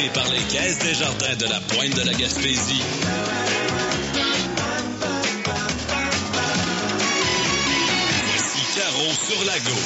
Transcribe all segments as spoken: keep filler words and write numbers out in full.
par les Caisses Desjardins de la Pointe de la Gaspésie. Voici Caro sur la Go.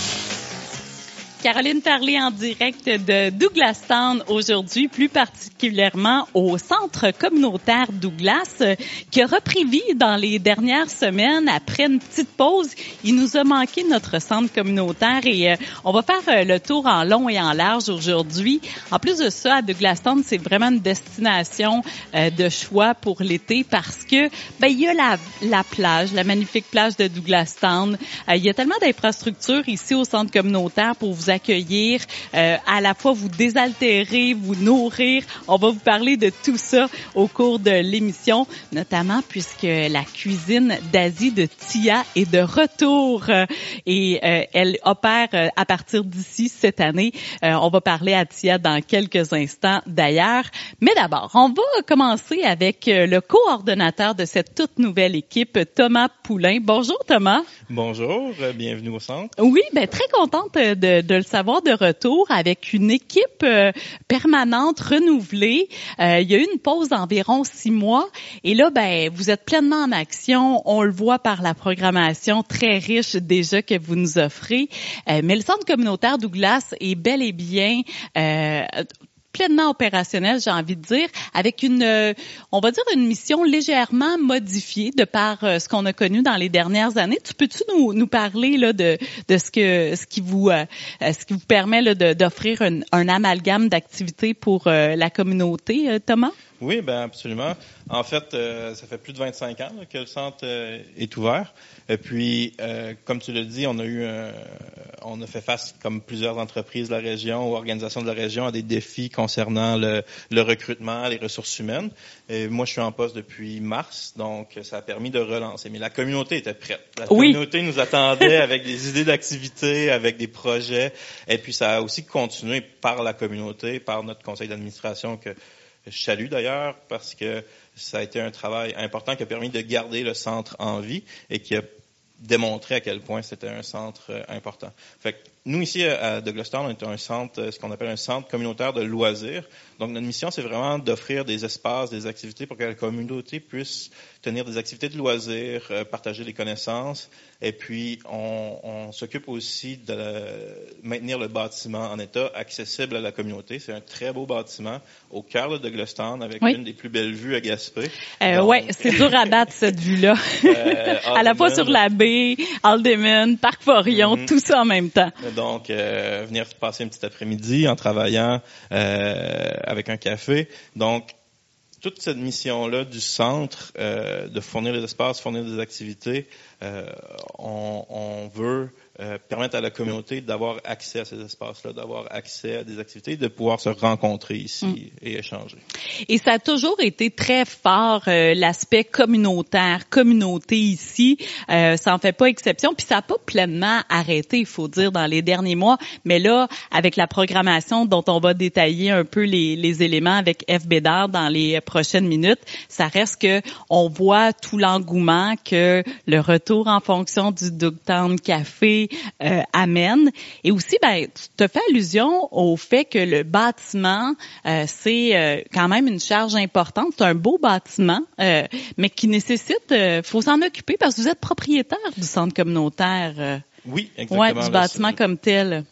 Caroline Farley en direct de Douglastown aujourd'hui, plus particulièrement au centre communautaire Douglas, euh, qui a repris vie dans les dernières semaines après une petite pause. Il nous a manqué notre centre communautaire et euh, on va faire euh, le tour en long et en large aujourd'hui. En plus de ça, à Douglastown, c'est vraiment une destination euh, de choix pour l'été parce que ben il y a la, la plage, la magnifique plage de Douglastown. Euh, il y a tellement d'infrastructures ici au centre communautaire pour vous accueillir, euh, à la fois vous désaltérer, vous nourrir. On va vous parler de tout ça au cours de l'émission, notamment puisque la cuisine d'Asie de Tia est de retour euh, et euh, elle opère euh, à partir d'ici cette année. Euh, on va parler à Tia dans quelques instants d'ailleurs. Mais d'abord, on va commencer avec euh, le coordonnateur de cette toute nouvelle équipe, Thomas Poulain. Bonjour Thomas. Bonjour, bienvenue au centre. Oui, ben très contente de, de le savoir de retour avec une équipe euh, permanente, renouvelée. Euh, il y a eu une pause d'environ six mois et là, ben vous êtes pleinement en action. On le voit par la programmation très riche déjà que vous nous offrez. Euh, mais le centre communautaire Douglas est bel et bien euh, pleinement opérationnel, j'ai envie de dire, avec une, euh, on va dire une mission légèrement modifiée de par euh, ce qu'on a connu dans les dernières années. Tu peux-tu nous, nous parler là de, de ce que, ce qui vous, euh, ce qui vous permet là, de, d'offrir un, un amalgame d'activités pour euh, la communauté, euh, Thomas? Oui, ben absolument. En fait, euh, ça fait plus de vingt-cinq ans là, que le centre euh, est ouvert. Et puis, euh, comme tu l'as dit, on a eu, un, on a fait face, comme plusieurs entreprises de la région ou organisations de la région, à des défis concernant le, le recrutement, les ressources humaines. Et moi, je suis en poste depuis mars, donc ça a permis de relancer. Mais la communauté était prête. La oui. communauté nous attendait avec des idées d'activités, avec des projets. Et puis, ça a aussi continué par la communauté, par notre conseil d'administration que je salue d'ailleurs parce que ça a été un travail important qui a permis de garder le centre en vie et qui a démontré à quel point c'était un centre important. Fait que nous, ici, à Douglastown, on est un centre, ce qu'on appelle un centre communautaire de loisirs. Donc, notre mission, c'est vraiment d'offrir des espaces, des activités pour que la communauté puisse tenir des activités de loisirs, euh, partager des connaissances. Et puis, on, on s'occupe aussi de la, maintenir le bâtiment en état accessible à la communauté. C'est un très beau bâtiment au cœur de Douglastown avec oui. une des plus belles vues à Gaspé. Euh, Donc... Oui, c'est dur à battre cette vue-là. euh, à la fois sur la baie, Haldimand, Parc Forillon, mm-hmm. tout ça en même temps. Donc, euh, venir passer un petit après-midi en travaillant euh, avec un café. Donc, toute cette mission-là du centre, euh, de fournir des espaces, fournir des activités, euh, on, on veut euh, permettre à la communauté d'avoir accès à ces espaces-là, d'avoir accès à des activités, de pouvoir se rencontrer ici mm. et échanger. Et ça a toujours été très fort, euh, l'aspect communautaire, communauté ici, euh, ça en fait pas exception, puis ça n'a pas pleinement arrêté, il faut dire, dans les derniers mois, mais là, avec la programmation dont on va détailler un peu les, les éléments avec F. Bédard dans les prochaines minutes, ça reste que on voit tout l'engouement que le retour en fonction du Dougtown Café euh, amène. Et aussi, ben, tu te fais allusion au fait que le bâtiment, euh, c'est euh, quand même une charge importante. C'est un beau bâtiment, euh, mais qui nécessite, euh, faut s'en occuper parce que vous êtes propriétaire du centre communautaire. Euh, oui, exactement. Ouais, du bâtiment le, comme tel.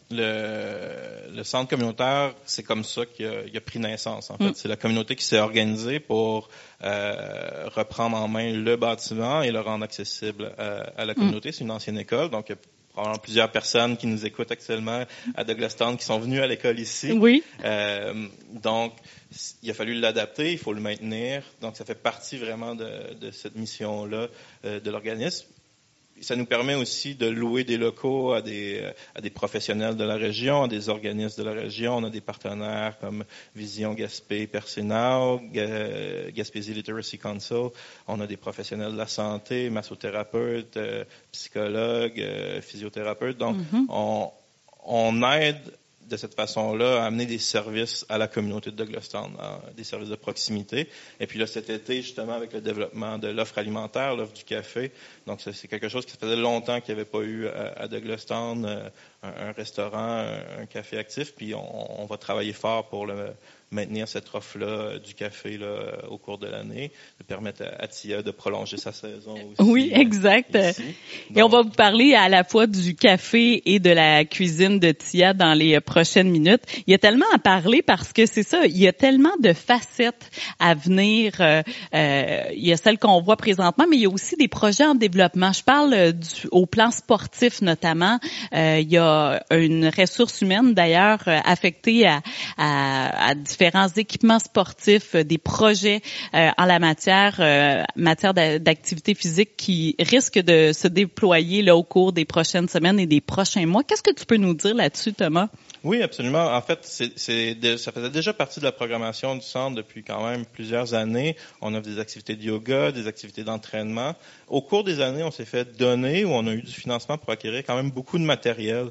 Le, le centre communautaire, c'est comme ça qu'il a, il a pris naissance, en fait. Mm. C'est la communauté qui s'est organisée pour euh, reprendre en main le bâtiment et le rendre accessible à, à la communauté. Mm. C'est une ancienne école, donc il y a probablement plusieurs personnes qui nous écoutent actuellement à Douglastown qui sont venues à l'école ici. Oui. Euh, donc, il a fallu l'adapter, il faut le maintenir. Donc, ça fait partie vraiment de, de cette mission-là euh, de l'organisme. Ça nous permet aussi de louer des locaux à des, à des professionnels de la région, à des organismes de la région. On a des partenaires comme Vision Gaspé Persénau, Gaspésie Literacy Council. On a des professionnels de la santé, massothérapeutes, euh, psychologues, euh, physiothérapeutes. Donc, mm-hmm. on, on aide de cette façon-là à amener des services à la communauté de Douglastown, des services de proximité. Et puis là, cet été, justement, avec le développement de l'offre alimentaire, l'offre du café, donc ça, c'est quelque chose qui faisait longtemps qu'il n'y avait pas eu à, à Douglastown, un, un restaurant, un, un café actif, puis on, on va travailler fort pour le, maintenir cette offre-là du café là, au cours de l'année, de permettre à, à T I A de prolonger sa saison aussi. Oui, exact. Ici. Et Donc, on va vous parler à la fois du café et de la cuisine de T I A dans les prochaines minutes. Il y a tellement à parler parce que c'est ça, il y a tellement de facettes à venir. Euh, euh, il y a celles qu'on voit présentement, mais il y a aussi des projets en développement. Je parle euh, du, au plan sportif notamment. Euh, il y a une ressource humaine d'ailleurs euh, affectée à, à, à différents équipements sportifs, euh, des projets euh, en la matière, euh, matière d'activité physique qui risquent de se déployer là au cours des prochaines semaines et des prochains mois. Qu'est-ce que tu peux nous dire là-dessus, Thomas? Oui, absolument. En fait, c'est, c'est de, ça faisait déjà partie de la programmation du centre depuis quand même plusieurs années. On offre des activités de yoga, des activités d'entraînement. Au cours des années, on s'est fait donner ou on a eu du financement pour acquérir quand même beaucoup de matériel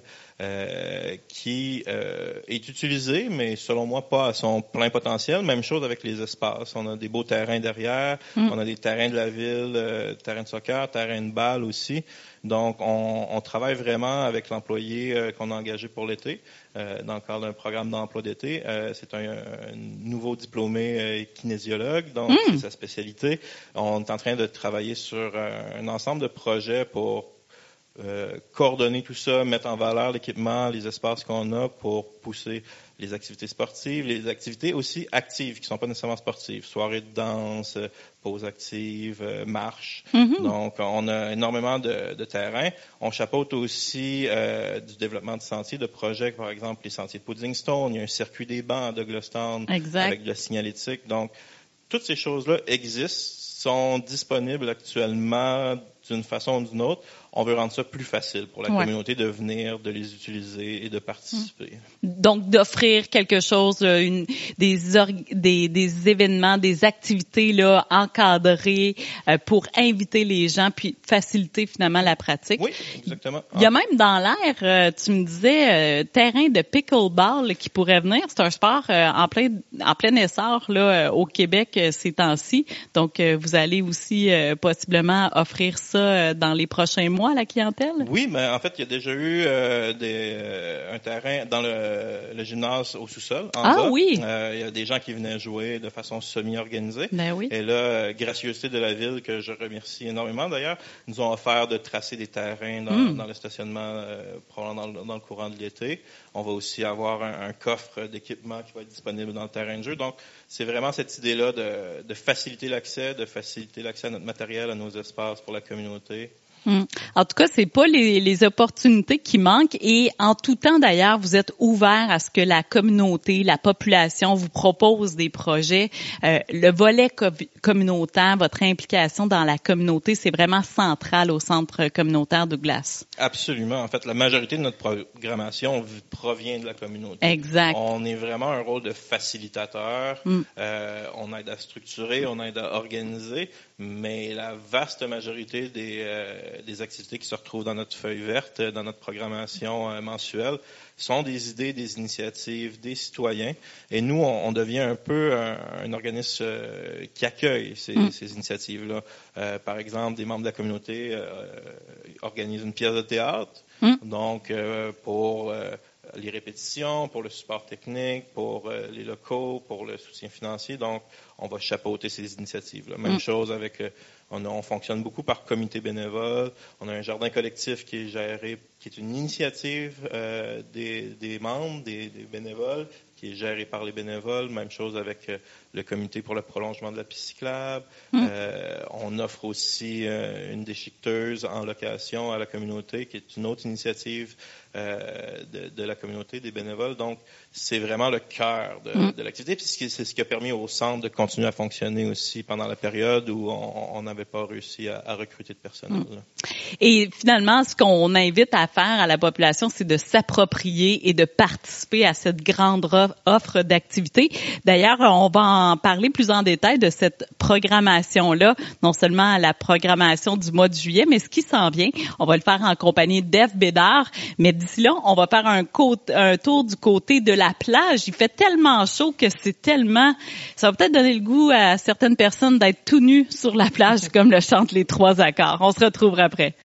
euh, qui euh, est utilisé, mais selon moi pas à son plein potentiel. Même chose avec les espaces. On a des beaux terrains derrière, mm. on a des terrains de la ville, euh, terrains de soccer, terrains de balle aussi. Donc, on, on travaille vraiment avec l'employé euh, qu'on a engagé pour l'été. Euh, dans le cadre d'un programme d'emploi d'été. Euh, c'est un, un nouveau diplômé euh, kinésiologue, donc mm. c'est sa spécialité. On est en train de travailler sur un, un ensemble de projets pour euh, coordonner tout ça, mettre en valeur l'équipement, les espaces qu'on a pour pousser les activités sportives, les activités aussi actives qui ne sont pas nécessairement sportives, soirées de danse, pauses actives, euh, marches. Mm-hmm. Donc, on a énormément de, de terrain. On chapeaute aussi euh, du développement de sentiers, de projets, par exemple les sentiers de Puddingstone. Il y a un circuit des bancs à Douglastown avec de la signalétique. Donc, toutes ces choses-là existent, sont disponibles actuellement d'une façon ou d'une autre. On veut rendre ça plus facile pour la ouais. communauté de venir, de les utiliser et de participer. Donc, d'offrir quelque chose, une, des, org, des, des événements, des activités là encadrées euh, pour inviter les gens puis faciliter finalement la pratique. Oui, exactement. Il y a même dans l'air, euh, tu me disais, euh, terrain de pickleball qui pourrait venir. C'est un sport euh, en plein en plein essor là euh, au Québec euh, ces temps-ci. Donc, euh, vous allez aussi euh, possiblement offrir ça euh, dans les prochains mois à la clientèle? Oui, mais en fait, il y a déjà eu euh, des, euh, un terrain dans le, le gymnase au sous-sol. En ah bas. oui! Euh, il y a des gens qui venaient jouer de façon semi-organisée. Ben oui. Et là, euh, gracieuseté de la ville, que je remercie énormément d'ailleurs, nous ont offert de tracer des terrains dans, mm. dans le stationnement, euh, probablement dans le, dans le courant de l'été. On va aussi avoir un, un coffre d'équipement qui va être disponible dans le terrain de jeu. Donc, c'est vraiment cette idée-là de, de faciliter l'accès, de faciliter l'accès à notre matériel, à nos espaces pour la communauté. Hum. En tout cas, c'est pas les, les opportunités qui manquent et en tout temps d'ailleurs, vous êtes ouvert à ce que la communauté, la population vous propose des projets. Euh, le volet co- communautaire, votre implication dans la communauté, c'est vraiment central au centre communautaire Douglas. Absolument. En fait, la majorité de notre programmation provient de la communauté. Exact. On est vraiment un rôle de facilitateur. Hum. Euh, on aide à structurer, on aide à organiser, mais la vaste majorité des euh, des activités qui se retrouvent dans notre feuille verte, dans notre programmation euh, mensuelle, sont des idées, des initiatives, des citoyens. Et nous, on, on devient un peu un, un organisme euh, qui accueille ces, mm. ces initiatives-là. Euh, par exemple, des membres de la communauté euh, organisent une pièce de théâtre. Mm. Donc, euh, pour euh, les répétitions, pour le support technique, pour euh, les locaux, pour le soutien financier. Donc, on va chapeauter ces initiatives-là. Même mm. chose avec... Euh, On, a, on fonctionne beaucoup par comité bénévole. On a un jardin collectif qui est géré, qui est une initiative euh, des, des membres, des, des bénévoles, qui est géré par les bénévoles. Même chose avec euh, le comité pour le prolongement de la piste cyclable. Mmh. Euh, on offre aussi euh, une déchiqueteuse en location à la communauté, qui est une autre initiative euh, de, de la communauté, des bénévoles. Donc, c'est vraiment le cœur de, mmh. de l'activité. Puis c'est ce qui a permis au centre de continuer à fonctionner aussi pendant la période où on n'avait pas réussi à, à recruter de personnel. Mmh. Et finalement, ce qu'on invite à faire à la population, c'est de s'approprier et de participer à cette grande offre d'activités. D'ailleurs, on va en parler plus en détail de cette programmation-là, non seulement la programmation du mois de juillet, mais ce qui s'en vient. On va le faire en compagnie d'Ève Bédard. Mais d'ici là, on va faire un, côté, un tour du côté de la plage. Il fait tellement chaud que c'est tellement... Ça va peut-être donner le goût à certaines personnes d'être tout nus sur la plage, comme le chantent les trois accords. On se retrouve après.